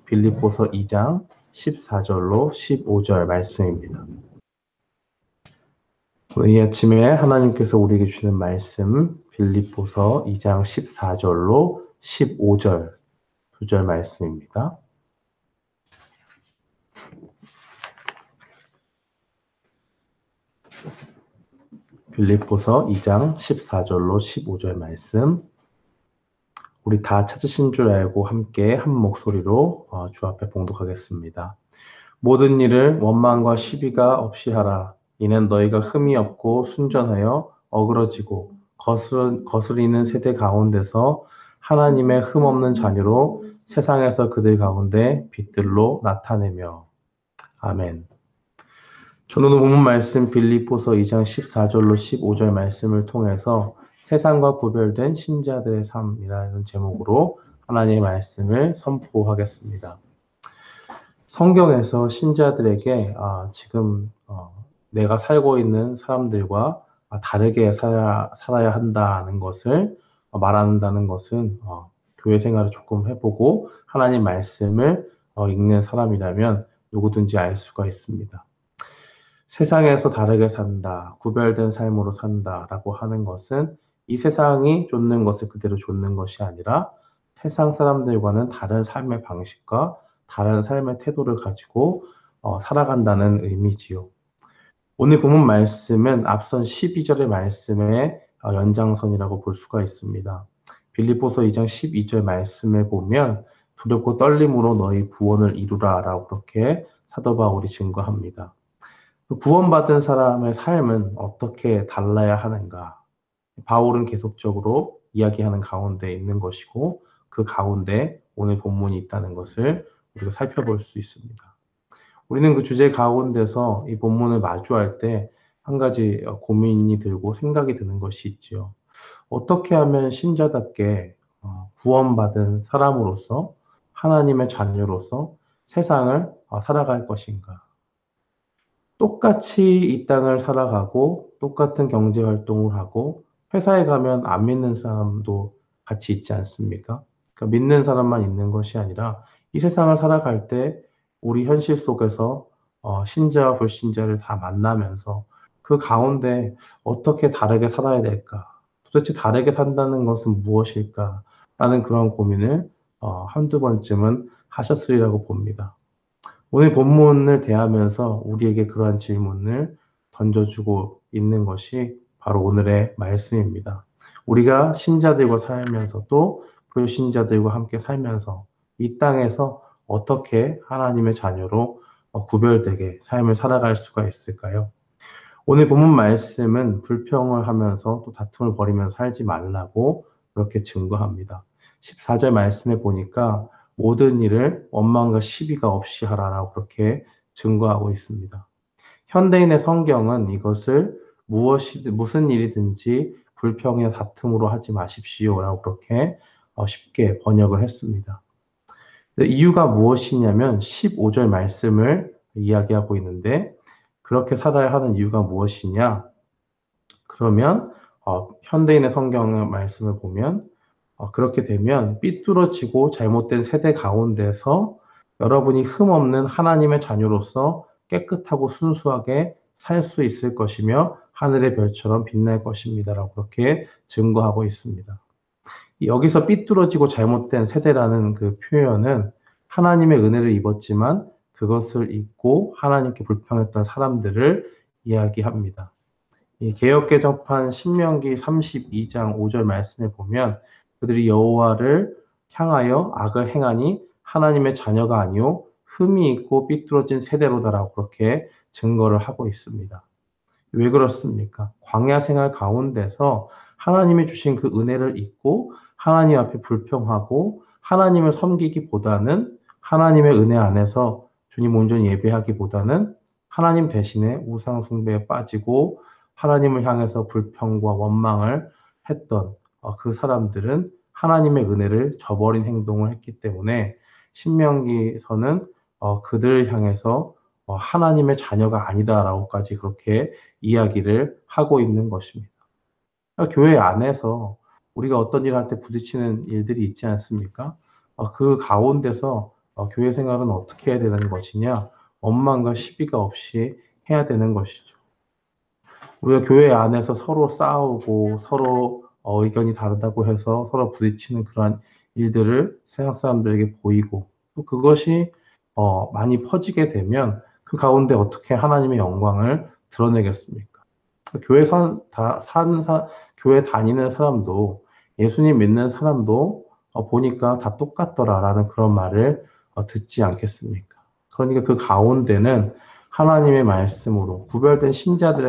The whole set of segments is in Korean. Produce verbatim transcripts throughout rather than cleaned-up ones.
빌립보서 이 장 십사 절로 십오 절 말씀입니다. 이 아침에 하나님께서 우리에게 주시는 말씀 빌립보서 이 장 십사 절로 십오 절 두 절 말씀입니다. 빌립보서 이 장 십사 절로 십오 절 말씀, 우리 다 찾으신 줄 알고 함께 한 목소리로 주 앞에 봉독하겠습니다. 모든 일을 원망과 시비가 없이 하라. 이는 너희가 흠이 없고 순전하여 어그러지고 거스르, 거스리는 세대 가운데서 하나님의 흠 없는 자녀로 세상에서 그들 가운데 빛들로 나타내며. 아멘. 저는 오늘 본문 말씀 빌립보서 이 장 십사 절로 십오 절 말씀을 통해서 세상과 구별된 신자들의 삶이라는 제목으로 하나님의 말씀을 선포하겠습니다. 성경에서 신자들에게 아, 지금 어, 내가 살고 있는 사람들과 아, 다르게 살아야, 살아야 한다는 것을 어, 말한다는 것은 어, 교회 생활을 조금 해보고 하나님 말씀을 어, 읽는 사람이라면 누구든지 알 수가 있습니다. 세상에서 다르게 산다, 구별된 삶으로 산다라고 하는 것은 이 세상이 좇는 것을 그대로 좇는 것이 아니라 세상 사람들과는 다른 삶의 방식과 다른 삶의 태도를 가지고 어, 살아간다는 의미지요. 오늘 본문 말씀은 앞선 십이 절의 말씀의 어, 연장선이라고 볼 수가 있습니다. 빌립보서 이 장 십이 절 말씀을 보면 두렵고 떨림으로 너희 구원을 이루라 라고 그렇게 사도 바울이 증거합니다. 구원받은 사람의 삶은 어떻게 달라야 하는가? 바울은 계속적으로 이야기하는 가운데 있는 것이고 그 가운데 오늘 본문이 있다는 것을 우리가 살펴볼 수 있습니다. 우리는 그 주제 가운데서 이 본문을 마주할 때 한 가지 고민이 들고 생각이 드는 것이 있죠. 어떻게 하면 신자답게 구원받은 사람으로서 하나님의 자녀로서 세상을 살아갈 것인가? 똑같이 이 땅을 살아가고 똑같은 경제 활동을 하고 회사에 가면 안 믿는 사람도 같이 있지 않습니까? 그러니까 믿는 사람만 있는 것이 아니라 이 세상을 살아갈 때 우리 현실 속에서 어, 신자와 불신자를 다 만나면서 그 가운데 어떻게 다르게 살아야 될까? 도대체 다르게 산다는 것은 무엇일까? 라는 그런 고민을 어, 한두 번쯤은 하셨으리라고 봅니다. 오늘 본문을 대하면서 우리에게 그러한 질문을 던져주고 있는 것이 바로 오늘의 말씀입니다. 우리가 신자들과 살면서도 불신자들과 함께 살면서 이 땅에서 어떻게 하나님의 자녀로 구별되게 삶을 살아갈 수가 있을까요? 오늘 본문 말씀은 불평을 하면서 또 다툼을 벌이면서 살지 말라고 그렇게 증거합니다. 십사 절 말씀에 보니까 모든 일을 원망과 시비가 없이 하라라고 그렇게 증거하고 있습니다. 현대인의 성경은 이것을 무엇이, 무슨 일이든지 불평이나 다툼으로 하지 마십시오라고 그렇게 쉽게 번역을 했습니다. 이유가 무엇이냐면 십오 절 말씀을 이야기하고 있는데 그렇게 살아야 하는 이유가 무엇이냐? 그러면 어, 현대인의 성경의 말씀을 보면 어, 그렇게 되면 삐뚤어지고 잘못된 세대 가운데서 여러분이 흠없는 하나님의 자녀로서 깨끗하고 순수하게 살 수 있을 것이며 하늘의 별처럼 빛날 것입니다라고 그렇게 증거하고 있습니다. 여기서 삐뚤어지고 잘못된 세대라는 그 표현은 하나님의 은혜를 입었지만 그것을 잊고 하나님께 불평했던 사람들을 이야기합니다. 이 개역개정판 신명기 삼십이 장 오 절 말씀에 보면 그들이 여호와를 향하여 악을 행하니 하나님의 자녀가 아니요 흠이 있고 삐뚤어진 세대로다라고 그렇게 증거를 하고 있습니다. 왜 그렇습니까? 광야 생활 가운데서 하나님이 주신 그 은혜를 잊고 하나님 앞에 불평하고 하나님을 섬기기보다는 하나님의 은혜 안에서 주님 온전히 예배하기보다는 하나님 대신에 우상 숭배에 빠지고 하나님을 향해서 불평과 원망을 했던 그 사람들은 하나님의 은혜를 저버린 행동을 했기 때문에 신명기서는 그들을 향해서 하나님의 자녀가 아니다라고까지 그렇게 이야기를 하고 있는 것입니다. 교회 안에서 우리가 어떤 일 할 때 부딪히는 일들이 있지 않습니까? 그 가운데서 어, 교회 생활은 어떻게 해야 되는 것이냐? 원망과 시비가 없이 해야 되는 것이죠. 우리가 교회 안에서 서로 싸우고 서로 어, 의견이 다르다고 해서 서로 부딪히는 그러한 일들을 세상 사람들에게 보이고 또 그것이 어, 많이 퍼지게 되면 그 가운데 어떻게 하나님의 영광을 드러내겠습니까? 교회 선, 다, 산, 사, 교회 다니는 사람도 예수님 믿는 사람도 어, 보니까 다 똑같더라라는 그런 말을 어, 듣지 않겠습니까? 그러니까 그 가운데는 하나님의 말씀으로 구별된 신자들의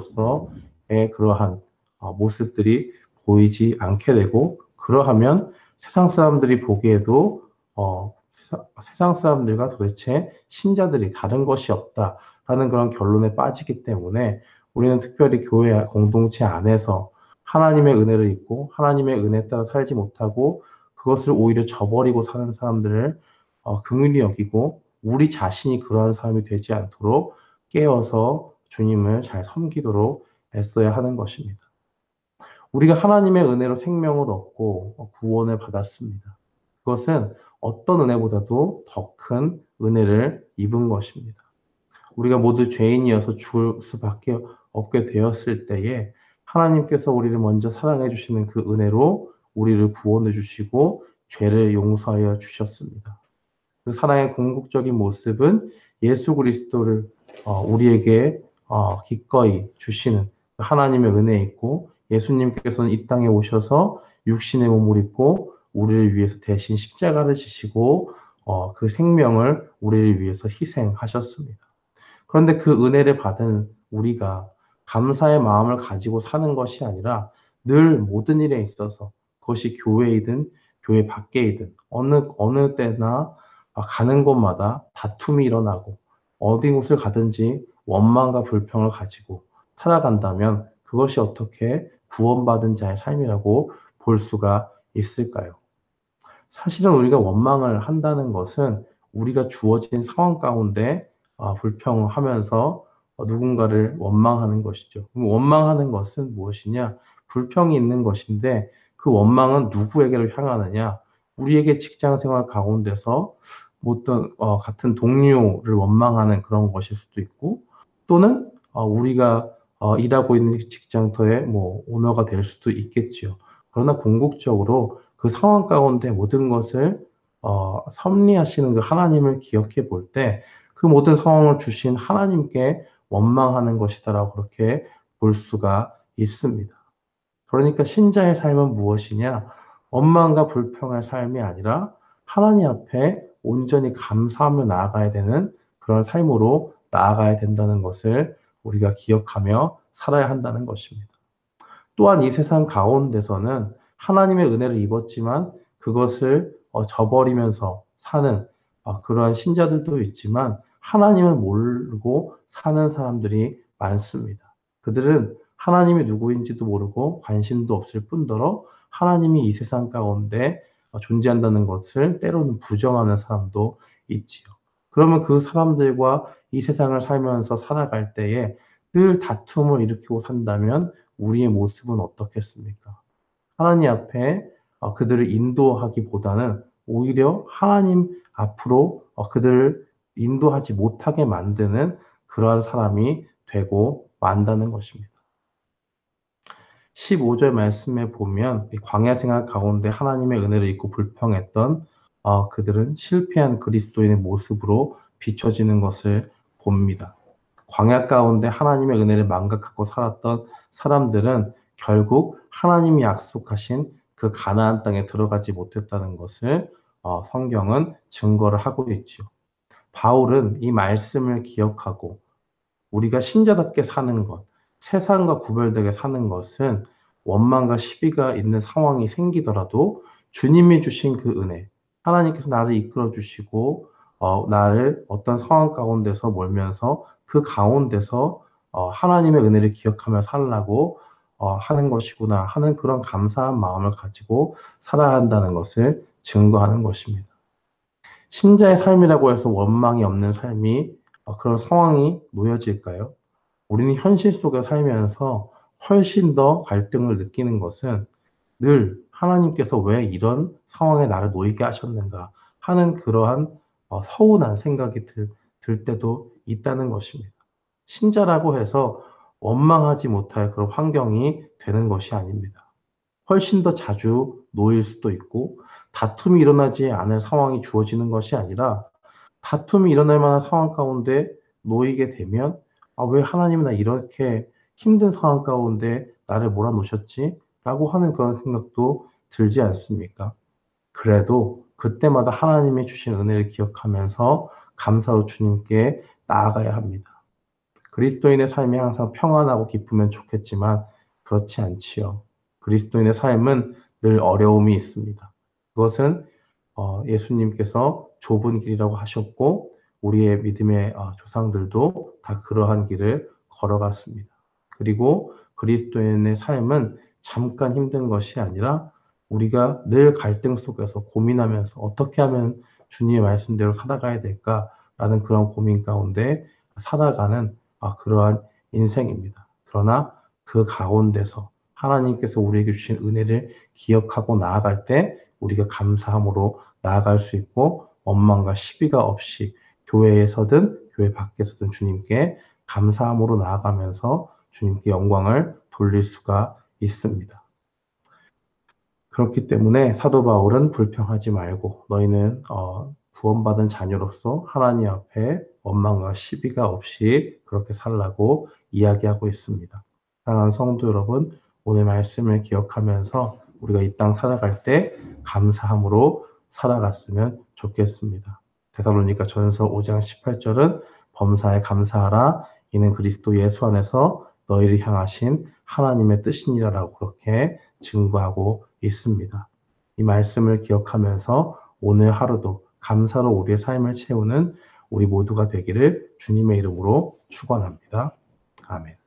삶으로서의 그러한 어, 모습들이 보이지 않게 되고 그러하면 세상 사람들이 보기에도 어, 사- 세상 사람들과 도대체 신자들이 다른 것이 없다라는 그런 결론에 빠지기 때문에 우리는 특별히 교회 공동체 안에서 하나님의 은혜를 입고 하나님의 은혜에 따라 살지 못하고 그것을 오히려 저버리고 사는 사람들을 어, 긍휼히 여기고 우리 자신이 그러한 사람이 되지 않도록 깨어서 주님을 잘 섬기도록 애써야 하는 것입니다. 우리가 하나님의 은혜로 생명을 얻고 구원을 받았습니다. 그것은 어떤 은혜보다도 더 큰 은혜를 입은 것입니다. 우리가 모두 죄인이어서 죽을 수밖에 없게 되었을 때에 하나님께서 우리를 먼저 사랑해 주시는 그 은혜로 우리를 구원해 주시고 죄를 용서하여 주셨습니다. 그 사랑의 궁극적인 모습은 예수 그리스도를 어, 우리에게 어, 기꺼이 주시는 하나님의 은혜에 있고 예수님께서는 이 땅에 오셔서 육신의 몸을 입고 우리를 위해서 대신 십자가를 지시고 어, 그 생명을 우리를 위해서 희생하셨습니다. 그런데 그 은혜를 받은 우리가 감사의 마음을 가지고 사는 것이 아니라 늘 모든 일에 있어서 그것이 교회이든 교회 밖에이든 어느 어느 때나 가는 곳마다 다툼이 일어나고 어디 곳을 가든지 원망과 불평을 가지고 살아간다면 그것이 어떻게 구원받은 자의 삶이라고 볼 수가 있을까요? 사실은 우리가 원망을 한다는 것은 우리가 주어진 상황 가운데 아, 불평하면서 어, 누군가를 원망하는 것이죠. 그럼 원망하는 것은 무엇이냐? 불평이 있는 것인데 그 원망은 누구에게로 향하느냐? 우리에게 직장 생활 가운데서 뭐 어떤 어, 같은 동료를 원망하는 그런 것일 수도 있고 또는 어, 우리가 어, 일하고 있는 직장터의 뭐 오너가 될 수도 있겠지요. 그러나 궁극적으로 그 상황 가운데 모든 것을 어, 섭리하시는 그 하나님을 기억해 볼 때 그 모든 상황을 주신 하나님께 원망하는 것이다라고 그렇게 볼 수가 있습니다. 그러니까 신자의 삶은 무엇이냐? 원망과 불평의 삶이 아니라 하나님 앞에 온전히 감사하며 나아가야 되는 그런 삶으로 나아가야 된다는 것을 우리가 기억하며 살아야 한다는 것입니다. 또한 이 세상 가운데서는 하나님의 은혜를 입었지만 그것을 어, 저버리면서 사는 어, 그러한 신자들도 있지만 하나님을 모르고 사는 사람들이 많습니다. 그들은 하나님이 누구인지도 모르고 관심도 없을 뿐더러 하나님이 이 세상 가운데 어, 존재한다는 것을 때로는 부정하는 사람도 있지요. 그러면 그 사람들과 이 세상을 살면서 살아갈 때에 늘 다툼을 일으키고 산다면 우리의 모습은 어떻겠습니까? 하나님 앞에 어, 그들을 인도하기보다는 오히려 하나님 앞으로 어, 그들을 인도하지 못하게 만드는 그러한 사람이 되고 만다는 것입니다. 십오 절 말씀에 보면 광야 생활 가운데 하나님의 은혜를 잊고 불평했던 어, 그들은 실패한 그리스도인의 모습으로 비춰지는 것을 봅니다. 광야 가운데 하나님의 은혜를 망각하고 살았던 사람들은 결국 하나님이 약속하신 그 가나안 땅에 들어가지 못했다는 것을 어, 성경은 증거를 하고 있죠. 바울은 이 말씀을 기억하고 우리가 신자답게 사는 것, 세상과 구별되게 사는 것은 원망과 시비가 있는 상황이 생기더라도 주님이 주신 그 은혜, 하나님께서 나를 이끌어 주시고 어, 나를 어떤 상황 가운데서 몰면서 그 가운데서 어, 하나님의 은혜를 기억하며 살라고 어, 하는 것이구나 하는 그런 감사한 마음을 가지고 살아야 한다는 것을 증거하는 것입니다. 신자의 삶이라고 해서 원망이 없는 삶이 어, 그런 상황이 놓여질까요? 우리는 현실 속에 살면서 훨씬 더 갈등을 느끼는 것은 늘 하나님께서 왜 이런 상황에 나를 놓이게 하셨는가 하는 그러한 어, 서운한 생각이 들, 들 때도 있다는 것입니다. 신자라고 해서 원망하지 못할 그런 환경이 되는 것이 아닙니다. 훨씬 더 자주 놓일 수도 있고 다툼이 일어나지 않을 상황이 주어지는 것이 아니라 다툼이 일어날 만한 상황 가운데 놓이게 되면 아, 왜 하나님은 나 이렇게 힘든 상황 가운데 나를 몰아놓으셨지? 라고 하는 그런 생각도 들지 않습니까? 그래도 그때마다 하나님이 주신 은혜를 기억하면서 감사로 주님께 나아가야 합니다. 그리스도인의 삶이 항상 평안하고 기쁘면 좋겠지만 그렇지 않지요. 그리스도인의 삶은 늘 어려움이 있습니다. 그것은 어, 예수님께서 좁은 길이라고 하셨고 우리의 믿음의 어, 조상들도 다 그러한 길을 걸어갔습니다. 그리고 그리스도인의 삶은 잠깐 힘든 것이 아니라 우리가 늘 갈등 속에서 고민하면서 어떻게 하면 주님의 말씀대로 살아가야 될까라는 그런 고민 가운데 살아가는 아, 그러한 인생입니다. 그러나 그 가운데서 하나님께서 우리에게 주신 은혜를 기억하고 나아갈 때 우리가 감사함으로 나아갈 수 있고 원망과 시비가 없이 교회에서든 교회 밖에서든 주님께 감사함으로 나아가면서 주님께 영광을 돌릴 수가 있습니다. 그렇기 때문에 사도 바울은 불평하지 말고 너희는 어, 구원받은 자녀로서 하나님 앞에 원망과 시비가 없이 그렇게 살라고 이야기하고 있습니다. 사랑하는 성도 여러분, 오늘 말씀을 기억하면서 우리가 이 땅 살아갈 때 감사함으로 살아갔으면 좋겠습니다. 데살로니가 전서 오 장 십팔 절은 범사에 감사하라 이는 그리스도 예수 안에서 너희를 향하신 하나님의 뜻이니라라고 그렇게 증거하고 있습니다. 이 말씀을 기억하면서 오늘 하루도 감사로 우리의 삶을 채우는 우리 모두가 되기를 주님의 이름으로 축원합니다. 아멘.